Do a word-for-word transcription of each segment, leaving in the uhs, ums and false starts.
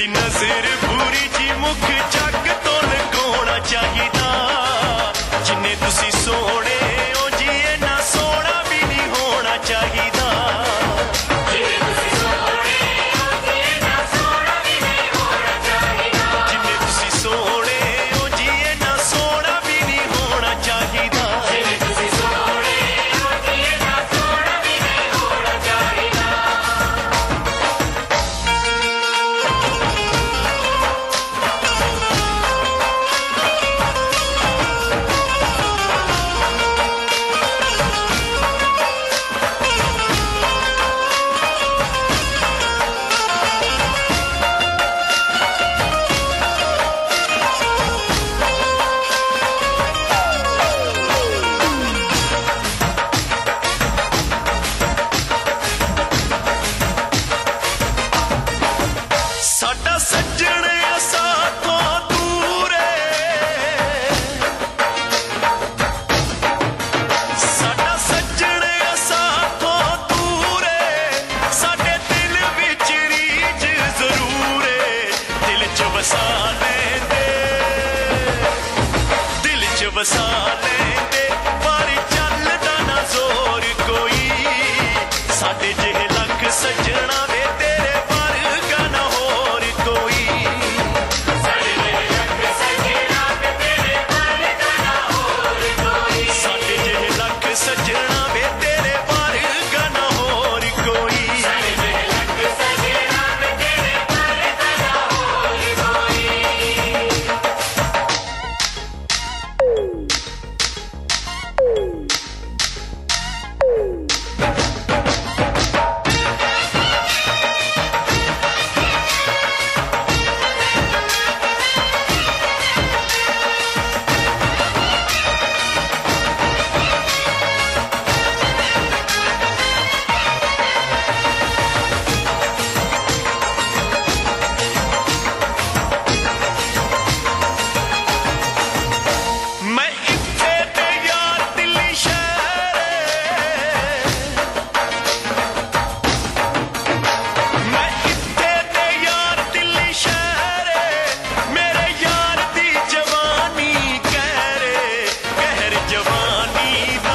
तेरी नजर पूरी जी मुख जग तो लुकाउणा चाहिदा जिन्ने तुसी सोहणे ओ जी इन्ना सोहना भी नहीं होना चाहिदा जिन्ने तुसी सोहणे ओ जी इन्ना सोहना भी नहीं होना चाहिदा जिन्ने तुसी सोहणे ओ जी इन्ना सोहना भी नहीं होना चाहिदा जिन्ने तुसी सोहणे ओ जी इन्ना सोहना भी नहीं होना चाहिदा साडा सज्जन साथों दूर साडा सज्जन साथों दूर साडे दिल विच रीज जरूर दिल च वसा लेंदे दिल च वसा लेंदे पर चलदा ना जोर कोई साडे जिहे लख सज्जणा वे तेरे वर्गा ना होर कोई साडे जिहे लख सज्जणा वे तेरे वर्गा ना होर कोई साडे जिहे लख सज्जणा वे तेरे वर्गा ना होर कोई साडे जिहे लख सज्जणा वे तेरे वर्गा ना होर कोई मैं इत्थे ते यार दिल्ली शहर मैं इत्थे ते यार दिल्ली शहर मेरे यार दी जवानी कहर कहर जवानी दा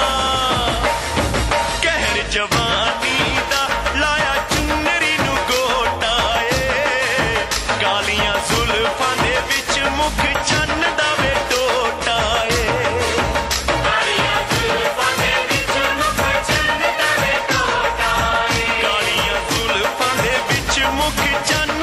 कहर जवानी दा लाया चुनरी नू गोटाए कालियां जुल्फां दे विच मुख चन्न दा वे टोटाए कालियां जुल्फां दे विच मुख चन्न दा वे टोटाए कालियां जुल्फां दे विच मुख चन्न